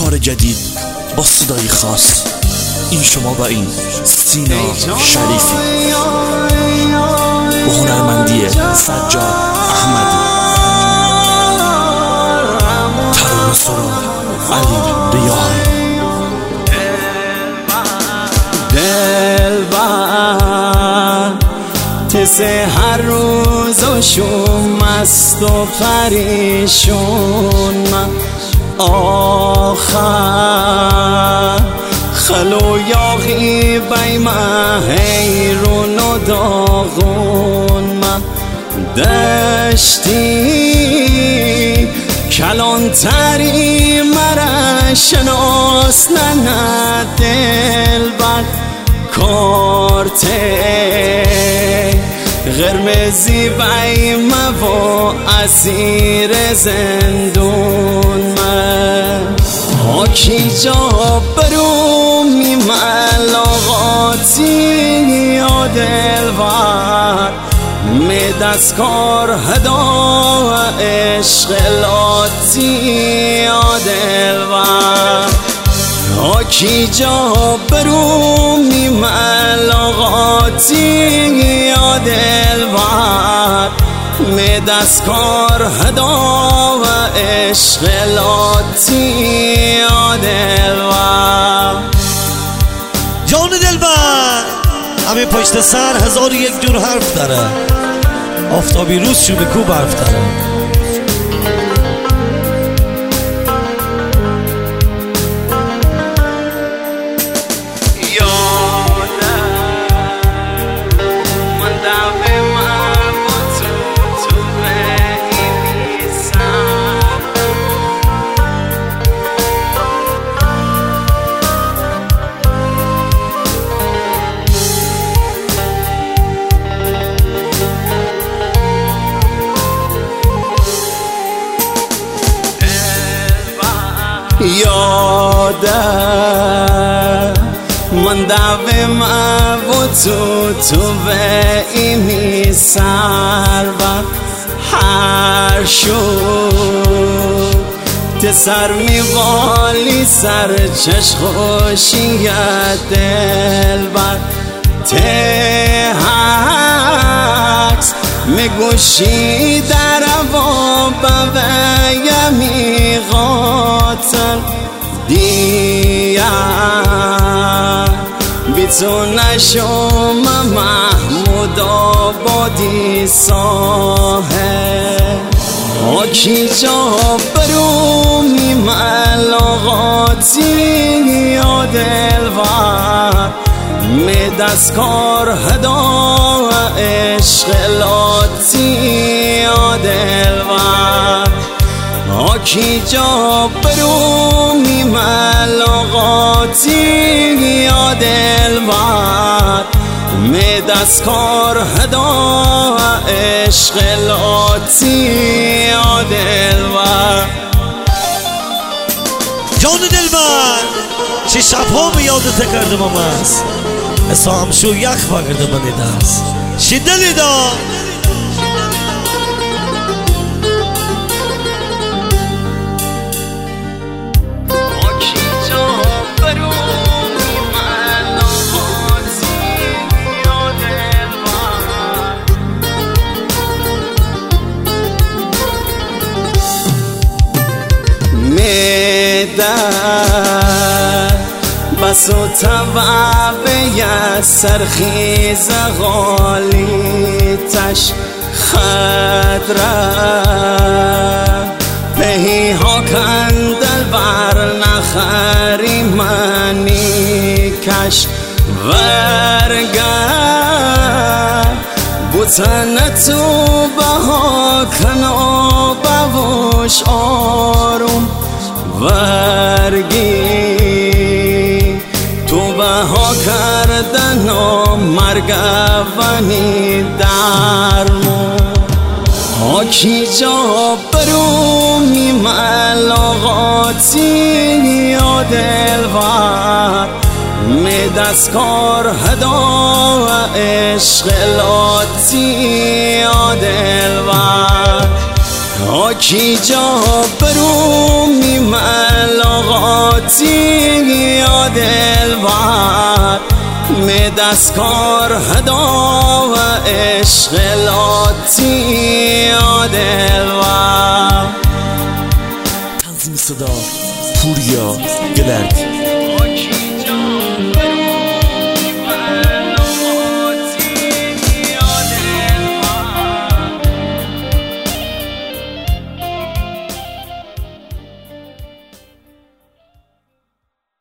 کار جدید با صدای خاص. این شما و این سینا شریفی و هنرمندی سجاد احمدی، ترانه سرا علی ریاحی. دلبر تسه هر روزشون مست و پریشون، من آخر خلو یاغی بیمه حیرون و داغون، من دشتی کلان تری مرا شناس نه دلبر، کارته قرمزی بیمه و اسیر زندون، من آکی جا برو میمل آقاتی یا دلبر، می دستکار هدا عشق لاتی یا دلبر، آکی جا برو میمل آقاتی یا دلبر، می دستکار هدا و عشق لاتی یا دلبر. جان دلبر همه پشت سر 1001 جور حرف داره، آفتابی روز شو به کو برف داره. یادم من دویم و تو به ایمی سر و هر شد تسر میوالی سر چش خوشیت دلبر، تهکس میگوشی در و بوی قاتل دیا بی تو نشم محمود آبادی ساحل، آکی جا برو میمل آقاتی یا دلبر، می دستکار هدا عشق لاتی یا دلبر، آکی جا برو میمل آقاتی یا دلبر، می دستکار هدا عشق لاتی یا دلبر. جان دلبر چه شبها به یادت کردم است، اسام شو یخ بگرده بنی دست چی دلی دا بس و توابه یا سرخیز غالیتش خدره بهی ها کندل بر نخری منی کش ورگه بوتن تو بها کنا بوش آروم ورگی تو بها کردن و مرگوانی درمون، آکی جا برو میمل آقاتی یا دلبر، می دستکار هدا عشق لاتی یا دلبر، آکی جا برو میمل آقاتی دستکار هدا و عشق لاتی دلبر. تنظیم صدا پوریا گلرگی.